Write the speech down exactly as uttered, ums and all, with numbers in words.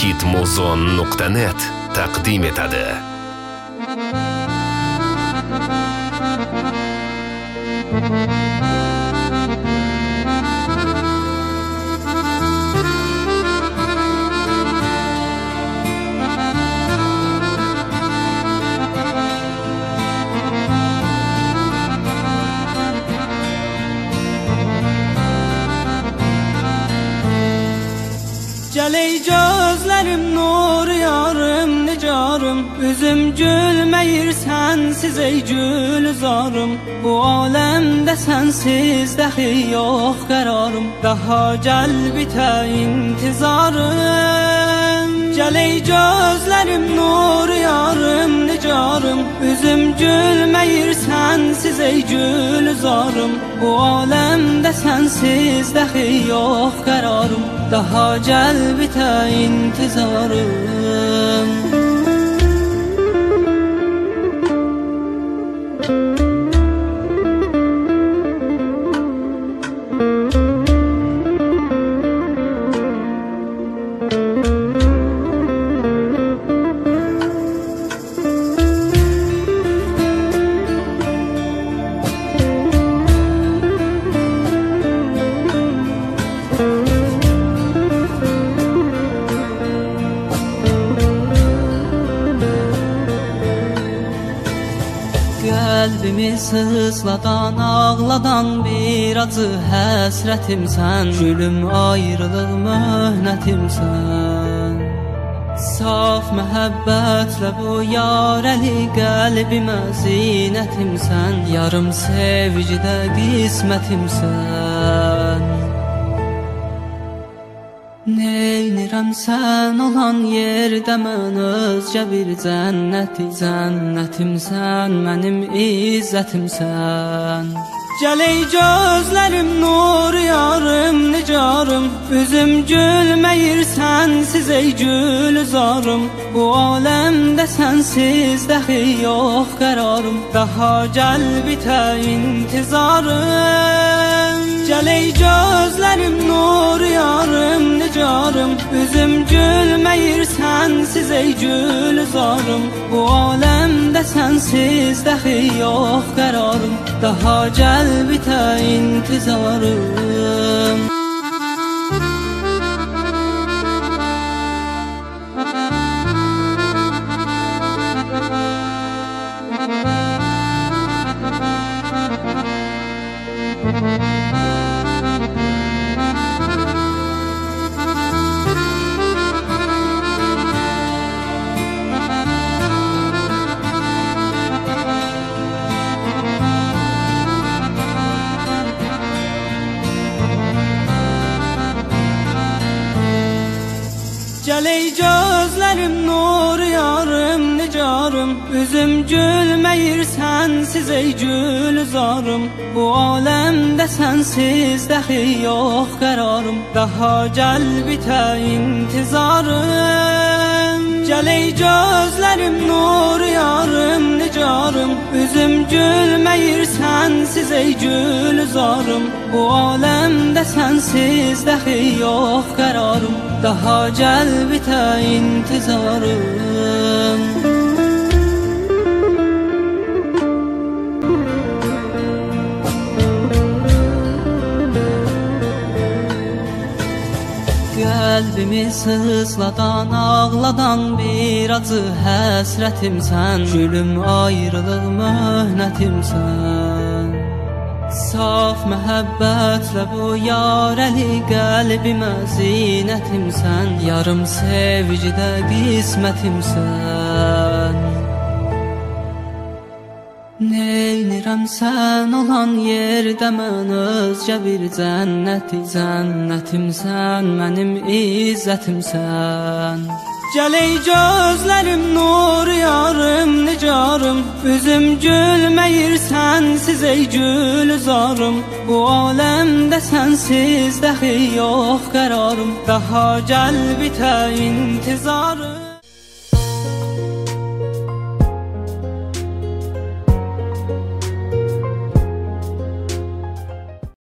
hitmuzon nuqta net taqdim etadi. Gel ey gözlerim nur yarım nicarım, üzüm gülmeyir sensiz ey gülzarım. Bu alemde sensiz dahi yok kararım, daha gel bite intizarım. Gel ey gözlerim nur yarım nicarım, üzüm gülmeyir sensiz ey gülzarım. Bu alemde sensiz dahi yok kararım, daha gel bite intizarım. Kalbimi sızladan, ağladan bir acı həsrətimsən. Gülüm ayrılıq möhnətimsən. Saf məhəbbətlə bu yarəli qəlbimə zinətimsən. Yarım sevgidə qismətimsən. Neynirəm sən olan yerdə mən özcə bir cənnəti, cənnətimsən, mənim izzətimsən. Gəl ey gözlərim nur yarım nicarım, üzüm gülməyir sensiz ey gülzarım. Bu aləmdə sensiz dahi yox qərarım, daha gəl bitə intizarım. Gəl ey gözlərim nur yarım nicarım, üzüm gülməyir sensiz ey gülzarım. Bu aləmdə sensiz dahi yox qərarım, daha gəl bitə intizarım. Gəl ey gözlərim nur yarım nicarım, üzüm gülməyir sensiz ey gülzarım. Bu aləmdə sensiz dahi yox qərarım, daha gəl bitə intizarım. Gəl ey gözlərim nur yarım nicarım, üzüm gülməyir sensiz ey gülzarım. Bu aləmdə sensiz dahi yox qərarım, daha gəl bitə intizarım. Kalbimi sızladan, ağladan bir acı həsrətimsən. Gülüm ayrılıq möhnətimsən. Saf məhəbbətlə bu yarəli qəlbimə zinətimsən. Yarım sevgidə qismətimsən. Neynirəm sən olan yerdə mən özcə bir cənnəti, cənnətimsən, mənim izzətimsən. Gəl ey gözlərim nur yarım nicarım, üzüm gülməyir sensiz ey gülzarım. Bu aləmdə sensiz dahi yox qərarım, daha gəl bitə intizarım.